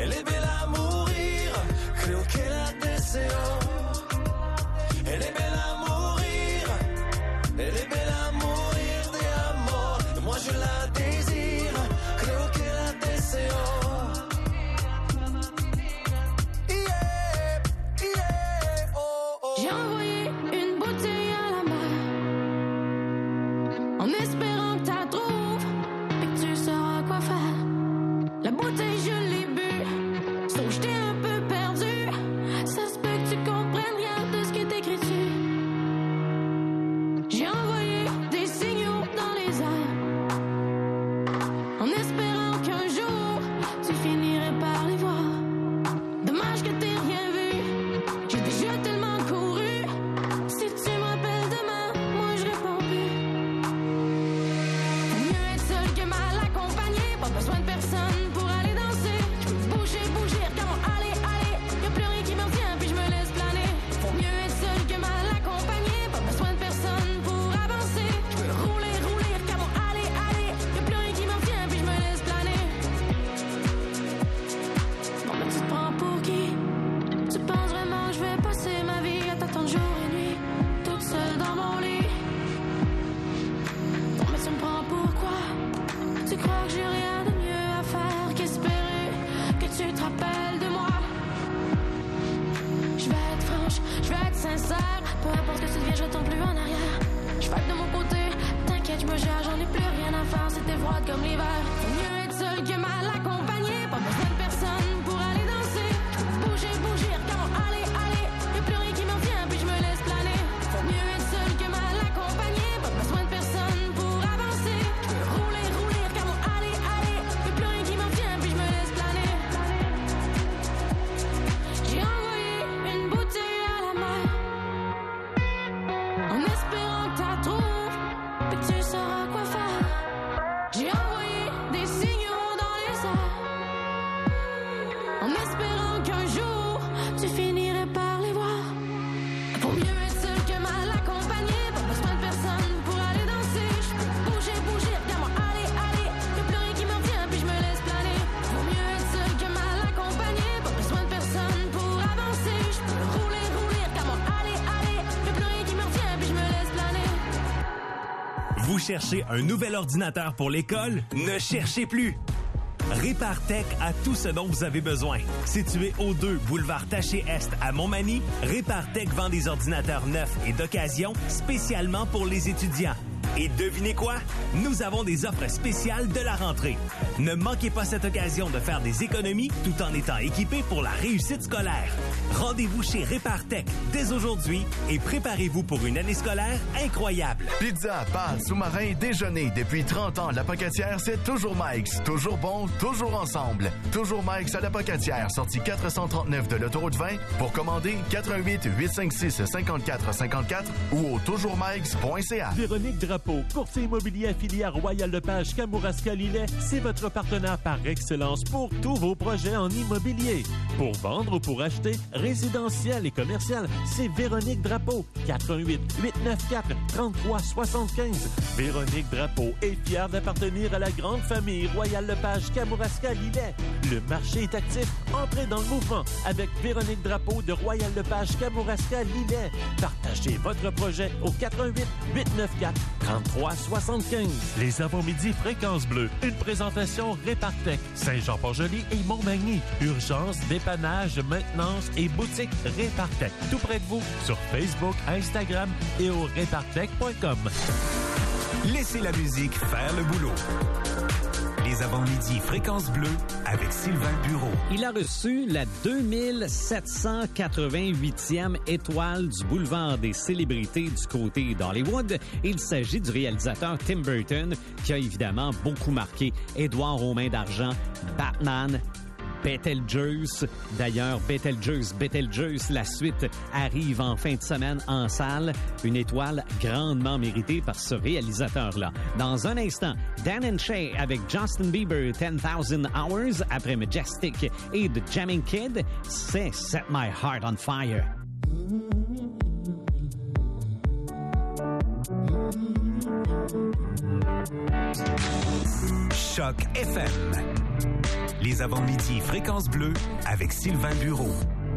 Elle est belle à mourir, creo que la deseo. Elle est belle à mourir, elle est belle à mourir de amor. Et moi je la désire, creo que la deseo. J'ai envoyé une bouteille à la mer en espérant que t'as trouves et que tu sauras quoi faire. La bouteille je l'ai bu, sauf que j'étais un peu perdu. Ça se peut que tu comprennes rien de ce qui est écrit dessus. J'ai envoyé des signaux dans les airs en espérant qu'un jour tu finirais par les voir. Dommage que t'aies rien vu, j'ai déjà tellement couru. Si tu m'appelles demain, moi je réponds plus. Faut mieux être seul que mal accompagné. Pas besoin de personne pour aller danser. Je peux bouger, regarde-moi aller. Y'a plus rien qui me retient, puis je me laisse planer. Faut mieux être seul que mal accompagné. Pas besoin de personne pour avancer. Je peux rouler, regarde-moi aller. Y'a plus rien qui me retient, puis je me laisse planer. Bon ben tu te prends pour qui? Tu penses vraiment que je vais passer ma vie à t'attendre jour et nuit, toute seule dans mon lit? Bon mais tu me prends pour quoi? Tu crois que j'ai rien de mieux à faire qu'espérer que tu te rappelles de moi? Je vais être franche, je vais être sincère. Peu importe ce que tu deviens, je tombe plus en arrière. Je vais être de mon côté, t'inquiète, je me gère, j'en ai plus rien à faire. C'était froid comme l'hiver. Faut mieux être seul que mal accompagné. Pas besoin de personne pour aller danser. Je peux bouger, regarde-moi aller. Y'a plus rien qui me retient, puis je me laisse planer. Faut mieux être seul que mal accompagné. Pas besoin de personne pour avancer. Je peux rouler, regarde-moi aller. Y'a plus rien qui me retient, puis je me laisse planer. J'ai envoyé une bouteille à la mer en espérant que t'as trouves et que tu sauras quoi faire. J'ai envoyé des signaux dans les airs en espérant qu'un jour tu finirais par les voir. Faut mieux être seul que mal accompagné. Pas besoin de personne pour aller danser. Je peux bouger, regarde-moi aller. Y'a plus rien qui me retient, puis je me laisse planer. Faut mieux être seul que mal accompagné. Pas besoin de personne pour avancer. Je peux rouler, regarde-moi aller. Y'a plus rien qui me retient, puis je me laisse planer. Vous cherchez un nouvel ordinateur pour l'école? Ne cherchez plus! Répartech a tout ce dont vous avez besoin. Situé au 2 boulevard Taché-Est à Montmagny, Répartech vend des ordinateurs neufs et d'occasion spécialement pour les étudiants. Et devinez quoi? Nous avons des offres spéciales de la rentrée. Ne manquez pas cette occasion de faire des économies tout en étant équipé pour la réussite scolaire. Rendez-vous chez Répartech dès aujourd'hui et préparez-vous pour une année scolaire incroyable. Pizza, pâtes, sous-marin, déjeuner. Depuis 30 ans, la Pocatière, c'est toujours Mike's. Toujours bon, toujours ensemble. Toujours Mike's à la Pocatière, sortie 439 de l'autoroute 20. Pour commander, 88 856 54 54 ou au toujourmikes.ca. Véronique Drapeau, courtier immobilier affilié à Royal Lepage Kamouraska-Lillet, c'est votre partenaire par excellence pour tous vos projets en immobilier. Pour vendre ou pour acheter, résidentiel et commercial, c'est Véronique Drapeau, 88 894 33 75. Véronique Drapeau est fière d'appartenir à la grande famille Royal Lepage Kamouraska-Lillet. Le marché est actif, entrez dans le mouvement avec Véronique Drapeau de Royal Lepage Kamouraska-Lillet. Partagez votre projet au 88 894 33 75. Les avant-midi Fréquence Bleue, une présentation Répartech, Saint-Jean-Port-Joli et Montmagny. Urgence, dépannage, maintenance et boutique Répartech. Tout près de vous sur Facebook, Instagram et au répartech.com. Laissez la musique faire le boulot. Les avant-midi Fréquence Bleue avec Sylvain Bureau. Il a reçu la 2788e étoile du boulevard des célébrités du côté d'Hollywood. Il s'agit du réalisateur Tim Burton qui a évidemment beaucoup marqué Édouard aux mains d'argent, Batman, Beetlejuice. D'ailleurs, Beetlejuice, la suite arrive en fin de semaine en salle. Une étoile grandement méritée par ce réalisateur-là. Dans un instant, Dan and Shay avec Justin Bieber, 10,000 Hours, après Majestic et The Jamming Kid, c'est Set My Heart on Fire. Choc FM, Les avant-midi Fréquence Bleue avec Sylvain Bureau.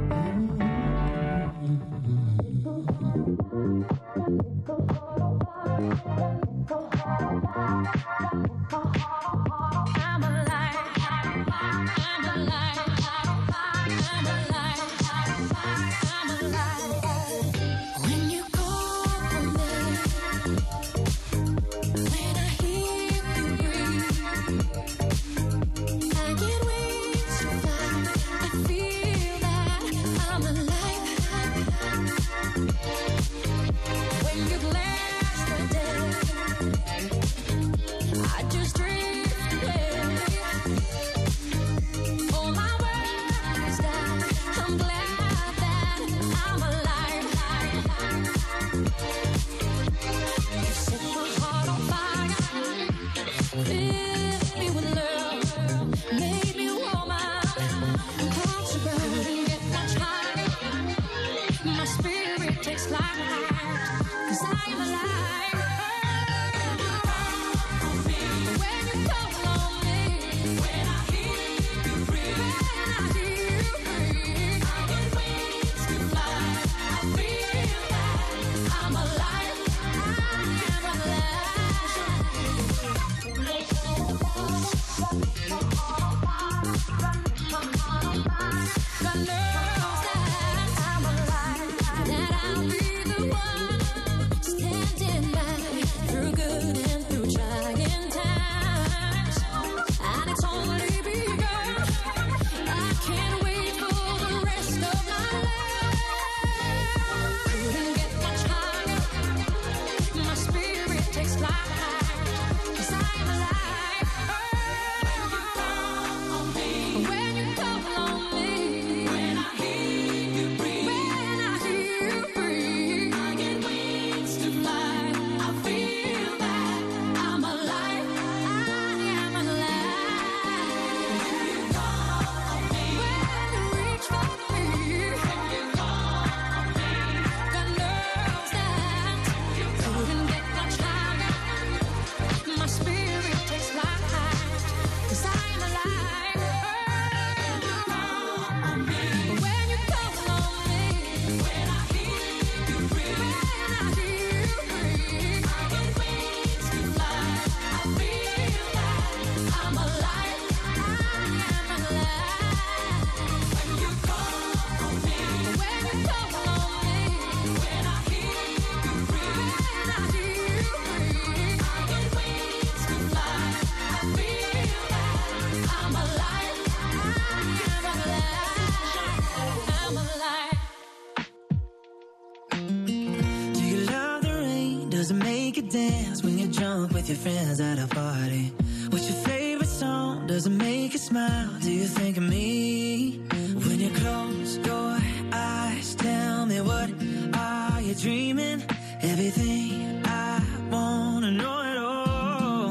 Dance when you jump with your friends at a party. What's your favorite song? Does it make you smile? Do you think of me? When you close your eyes, tell me what are you dreaming? Everything I wanna know it all.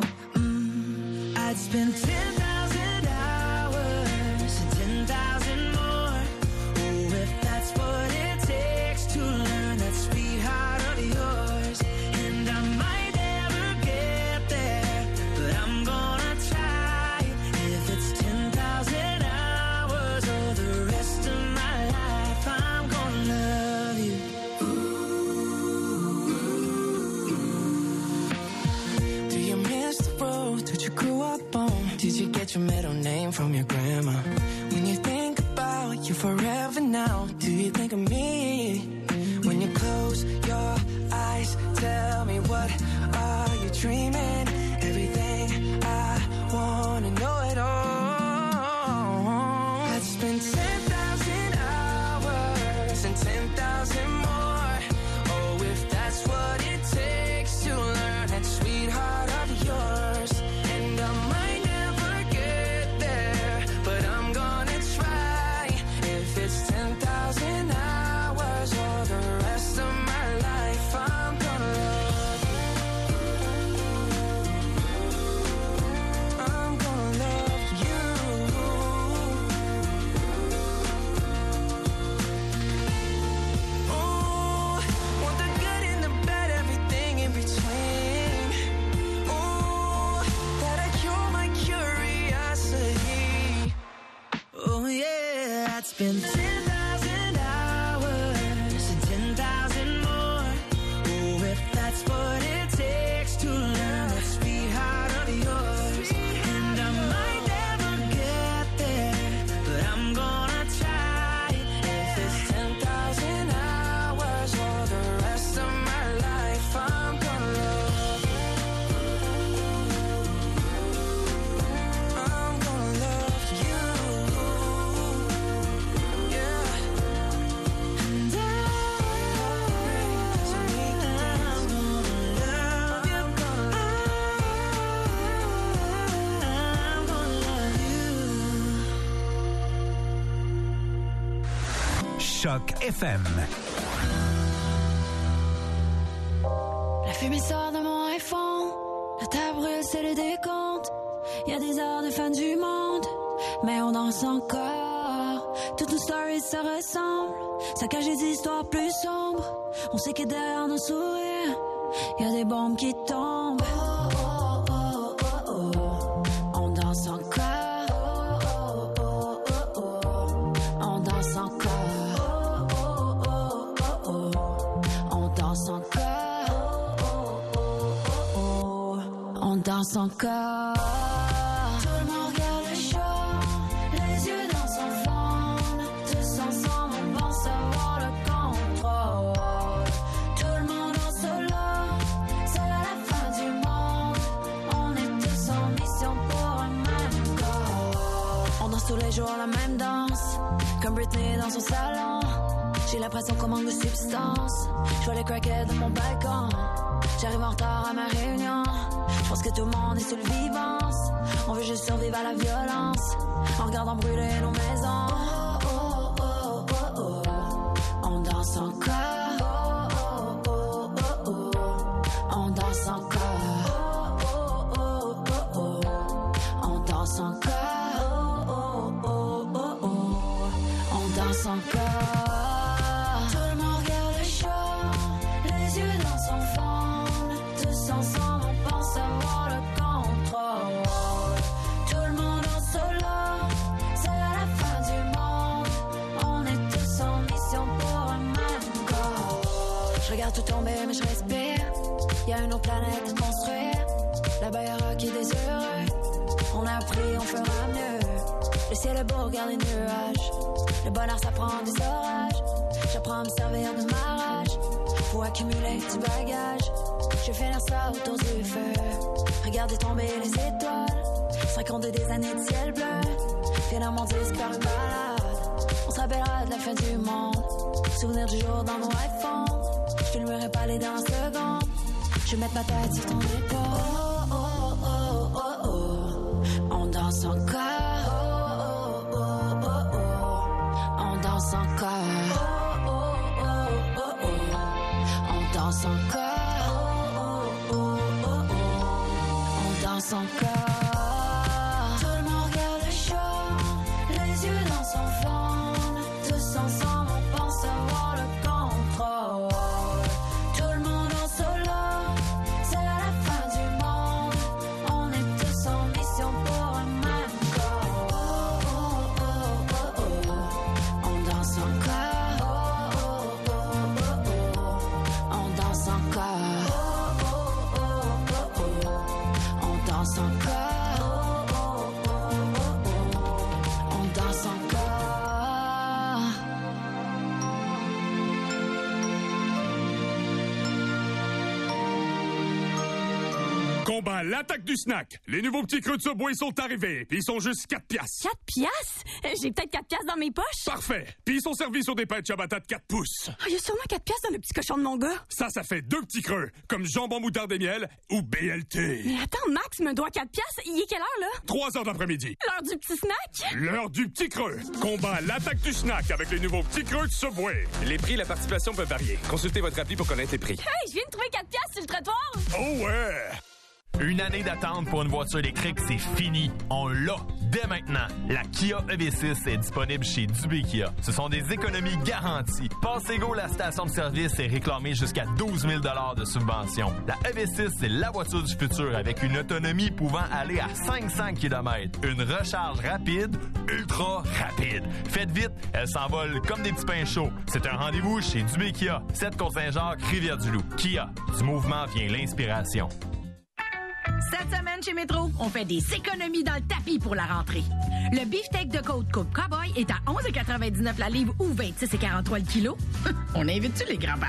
I'd spend 10,000 hours and 10,000 more. Oh, if that's what it takes to learn that sweetheart of yours. And I might never get there, but I'm gonna try. If it's 10,000 hours or the rest of my life, I'm gonna love you. Do you miss the road that you grew up on? Did you get your middle name from your grandma? When you think about you forever now, do you think of me? When you close your eyes, tell me what are you dreaming? Everything I wanna know it all. I'd spend 10,000 hours and 10,000 more. Oh, if that's what it takes to learn that sweetheart of yours. And I might never get there, but I'm gonna try. If it's 10,000 hours or the rest of my life, I'm gonna love you. I'm gonna been 10,000 hours and 10,000 more. Oh, if that's what it takes to learn that sweetheart of yours. And I might never get there, but I'm gonna try. If it's 10,000 hours or the rest of my life, I'm gonna love you. I'm gonna love you. Yeah. And I'm Choc FM. La fumée sort de mon iPhone. La table brûle, c'est le décompte. Y a des heures de fin du monde, mais on danse encore. Toutes nos stories se ressemblent. Ça cache des histoires plus sombres. On sait que derrière nos sourires, y a des bombes qui tombent. On danse encore. On danse encore. On danse encore. On danse encore. Tout le monde regarde le show, les yeux dans son fond. Tous ensemble, on pense avoir le contrôle. Tout le monde en solo, c'est la fin du monde. On est tous en mission pour un même goal. On danse tous les jours la même danse, comme Britney dans son salon. J'ai l'impression qu'on manque de substance. Je vois les crackheads dans mon balcon. J'arrive en retard à ma réunion. Je pense que tout le monde est sur le vivance. On veut juste survivre à la violence, en regardant brûler nos maisons. On danse encore. On danse encore. On danse encore. On danse encore. Tout le monde regarde le show, les yeux dans son fond. Tous ensemble, on pense avoir le contrôle. Tout le monde en solo, c'est la fin du monde. On est tous en mission pour un même goal. Je regarde tout tomber, mais je respire. Y a une autre planète à construire. Là-bas, y'aura qui des heureux. On a appris, on fera mieux. Le ciel est beau, regarde les nuages. Le bonheur, ça prend des orages. J'apprends à me servir de ma rage. Faut accumuler du bagage. Je vais finir ça autour du feu. Regarder tomber les étoiles. 52 des années de ciel bleu. Finir mon disque par une balade. On se rappellera de la fin du monde. Souvenir du jour dans nos iPhones. Je filmerai pas les dernières secondes. Je vais mettre ma tête sur ton épaule. On danse encore. On danse encore. On danse encore. On danse encore. Tout le monde regarde le show, les yeux dans son fond. Tous ensemble, on pense avoir le contrôle. Tout le monde en solo, c'est la fin du monde. On est tous en mission pour un même goal. On danse encore. On danse encore. On danse encore. On danse encore. Combat l'attaque du snack. Les nouveaux petits creux de Subway sont arrivés, puis ils sont juste 4 piastres. 4 piastres? J'ai peut-être 4 piastres dans mes poches. Parfait. Puis ils sont servis sur des pâtes ciabatta de 4 pouces. Il y a sûrement 4 piastres dans le petit cochon de mon gars. Ça fait 2 petits creux, comme jambon moutarde et miel ou BLT. Mais attends, Max me doit 4 piastres. Il est quelle heure, là? 3 heures d'après-midi. L'heure du petit snack? L'heure du petit creux. Combat l'attaque du snack avec les nouveaux petits creux de Subway. Les prix et la participation peuvent varier. Consultez votre appli pour connaître les prix. Hey, je viens de trouver 4 piastres sur le trottoir. Oh ouais! Une année d'attente pour une voiture électrique, c'est fini. On l'a dès maintenant. La Kia EV6 est disponible chez Dubé Kia. Ce sont des économies garanties. Passez-go la station de service et réclamez jusqu'à 12 000 $ de subvention. La EV6, c'est la voiture du futur avec une autonomie pouvant aller à 500 km. Une recharge rapide, ultra rapide. Faites vite, elle s'envole comme des petits pains chauds. C'est un rendez-vous chez Dubé Kia, 7 Côte-Saint-Jacques, Rivière-du-Loup. Kia, du mouvement vient l'inspiration. Cette semaine chez Métro, on fait des économies dans le tapis pour la rentrée. Le beefsteak de côte Coupe Cowboy est à 11,99 la livre ou 26,43 le kilo. On invite-tu les grands-parents?